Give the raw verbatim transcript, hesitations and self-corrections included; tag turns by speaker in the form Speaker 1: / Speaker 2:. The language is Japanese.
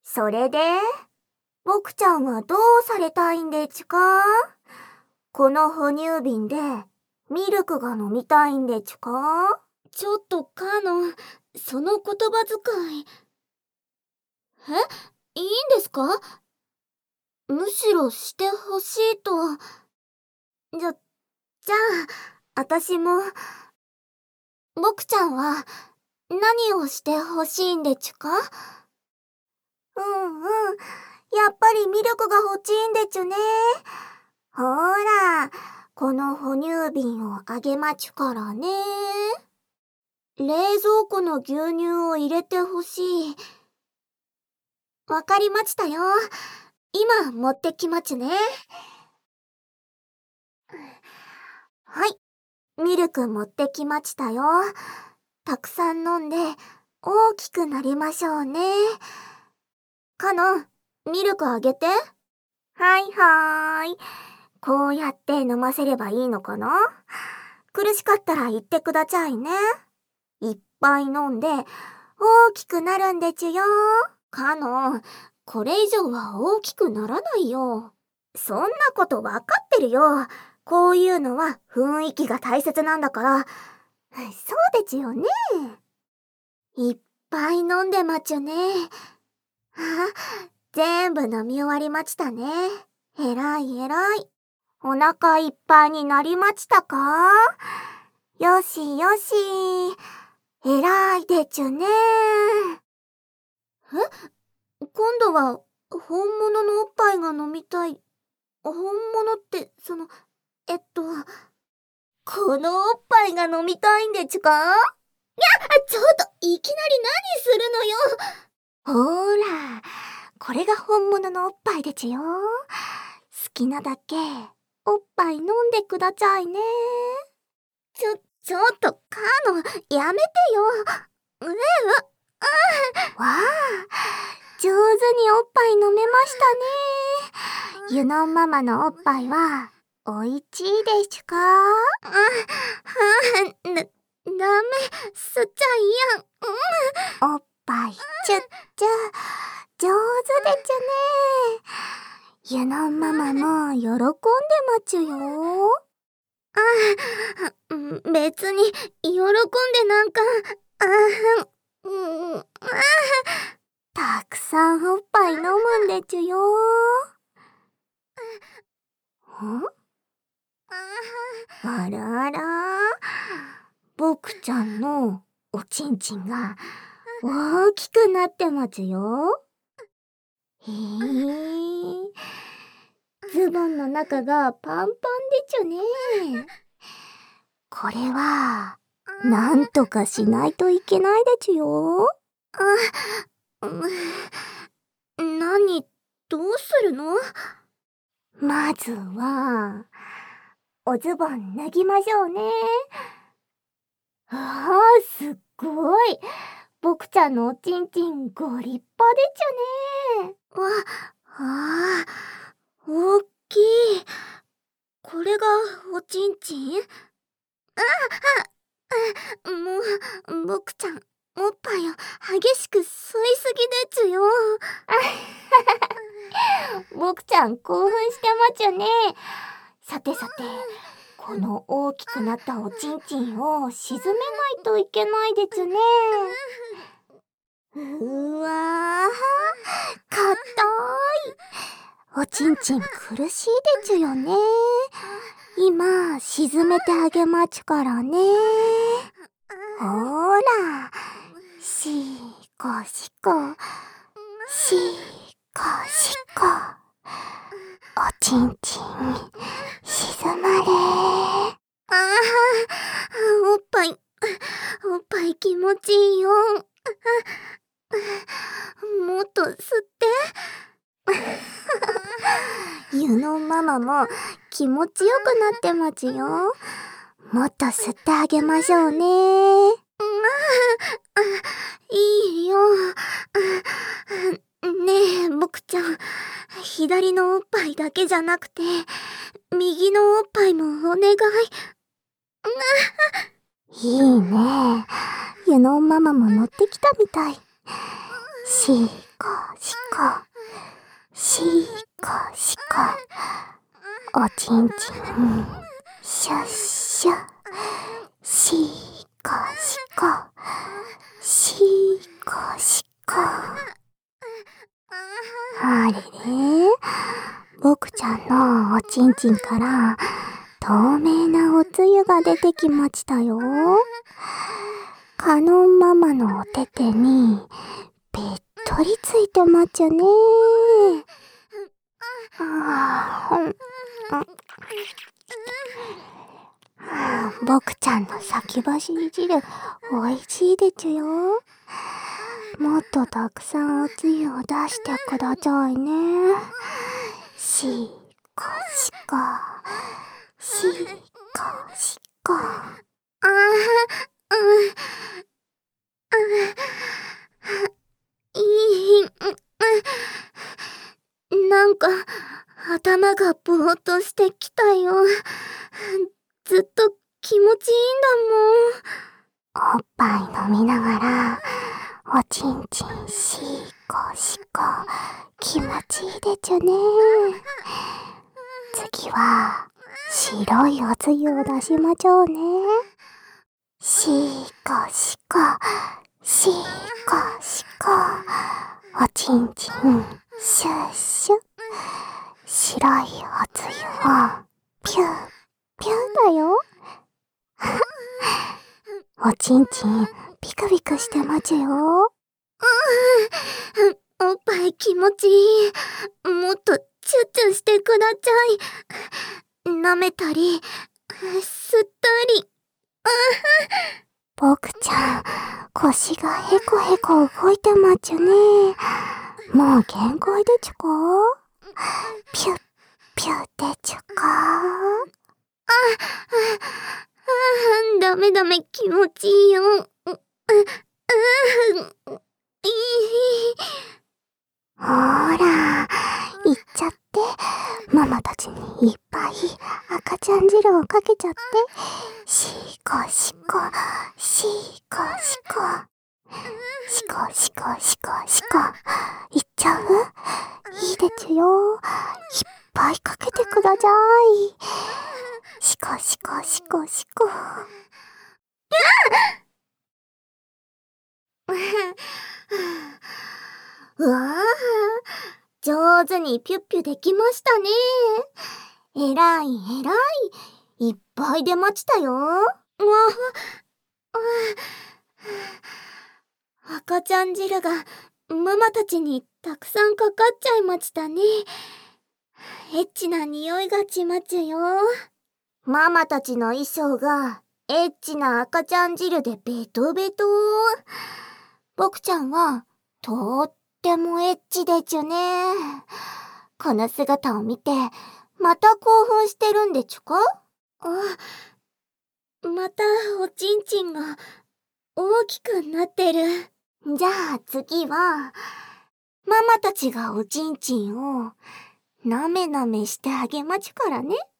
Speaker 1: それで、僕ちゃんはどうされたいんでちゅか？この哺乳瓶でミルクが飲みたいんでちゅか？
Speaker 2: ちょっとカノン、その言葉遣い。え、いいんですか？むしろしてほしいと。
Speaker 1: じゃ、じゃあ、あたしも、僕ちゃんは何をしてほしいんでちゅか？うんうん、やっぱりミルクが欲しいんでちゅね。ほーら、この哺乳瓶をあげまちゅからね。冷蔵庫の牛乳を入れてほしい。わかりましたよ。今持ってきまちゅね。はい、ミルク持ってきまちたよ。たくさん飲んで大きくなりましょうね。カノン、ミルクあげて。はいはーい。こうやって飲ませればいいのかな？苦しかったら言ってくだちゃいね。いっぱい飲んで大きくなるんでちゅよ。
Speaker 2: カノン、これ以上は大きくならないよ。
Speaker 1: そんなことわかってるよ。こういうのは雰囲気が大切なんだから。そうでちゅよね。いっぱい飲んでまちゅね。あ、全部飲み終わりまちたね。えらいえらい。お腹いっぱいになりまちたか？よしよし。えらいでちゅね。
Speaker 2: え？今度は本物のおっぱいが飲みたい。本物って、その、えっと、
Speaker 1: このおっぱいが飲みたいんでちゅか？いや、
Speaker 2: ちょっと、いきなり何する
Speaker 1: のよ。ほーら、これが本物のおっぱいでちゅよ。好きなだけ、おっぱい飲んでくだちゃいね。
Speaker 2: ちょ、ちょっと、カノン、やめてよ。うえ、う、
Speaker 1: あわあ、上手におっぱい飲めましたね。ユノンママのおっぱいは、おいちいでちゅか？
Speaker 2: あ、はあ、な、ダメ、吸っちゃいやん。
Speaker 1: うん、おっぱい、チュッチュ、上手でちゅね。ユノンママも喜んでまちゅよ。
Speaker 2: あ、別に、喜んでなんか、あ、うん、あ、
Speaker 1: たくさんおっぱい飲むんでちゅよ。ん？あらあら、僕ちゃんのおちんちんが大きくなってまちゅよ。へえ、ズボンの中がパンパンでちゅね。これは、なんとかしないといけないでちゅよ。
Speaker 2: あ、うん、何、どうするの？
Speaker 1: まずは、おズボン脱ぎましょうね。ああ、すっごい。僕ちゃんのおちんちんご立派でちゅね。
Speaker 2: わ、ああ、大きい。これがおちんちん？あ、あ、もう、僕ちゃん、おっぱいを激しく吸いすぎでちゅよ。
Speaker 1: 僕ちゃん興奮してまちゅね。さてさて、この大きくなったおちんちんを沈めないといけないでちゅね。うわー、かたい。おちんちん苦しいでちゅよね。今、沈めてあげまちゅからね。ほーら、しーこしこ、しーこしこ。おちんちん、沈まれ。
Speaker 2: ああ、おっぱい、おっぱい気持ちいいよ。もっと吸って。
Speaker 1: ユノンママも気持ちよくなってまちよ。もっと吸ってあげましょうね。
Speaker 2: いいよ。ねえ、僕ちゃん、左のおっぱいだけじゃなくて、右のおっぱいもお願い。
Speaker 1: いいね。ユノンママも乗ってきたみたい。
Speaker 2: しこしこ、しこしこ、おちんちん、シュッシュ、しこしこ、しこしこ。あれれ、僕ちゃんのおちんちんから透明なおつゆが出てきましたよ。カノンママのお手手にべっとりついてまっちゃね。あー、うん、僕ちゃんの先走り汁おいしいでちゅよ。もっとたくさんおつゆを出してくださいね。しこしこ、しこしこ。あー、うん、いい、なんか頭がぼーっとしてきたよ。ずっと気持ちいいんだもん。おっぱい飲みながらおちんちんしこしこ、気持ちいいでちゅね。次は白いおつゆを出しましょうね。しこしこ、しこしこ、おちんちんシュッシュ、白いおつゆをピューピューだよ。おちんちんピクピクしてまちゅよ。おっぱい気持ちいい。もっとチュッチュしてください。舐めたり、吸ったり。僕ちゃん、腰がヘコヘコ動いてまちゅね。もう限界でちゅか？ピュッピュッでちゅか？あ、あ、ダメダメ、気持ちいいよ。う、う、う、いい。ほーら、いっちゃって。ママたちにいっぱい赤ちゃん汁をかけちゃって。しこしこ、しこしこ。しこしこしこしこ。いっちゃう？いいでちゅよ。いっぱいかけてください。しこしこしこしこ。うわー、上手にピュッピュできましたね。えらいえらい。いっぱい出ましたよ。わあ、赤ちゃん汁がママたちにたくさんかかっちゃいましたね。エッチな匂いがしまちゅよ。ママたちの衣装がエッチな赤ちゃん汁でベトベト。僕ちゃんはとーってもエッチでちゅね。この姿を見てまた興奮してるんでちゅか？あ、またおちんちんが大きくなってる。じゃあ次はママたちがおちんちんをなめなめしてあげまちゅからね。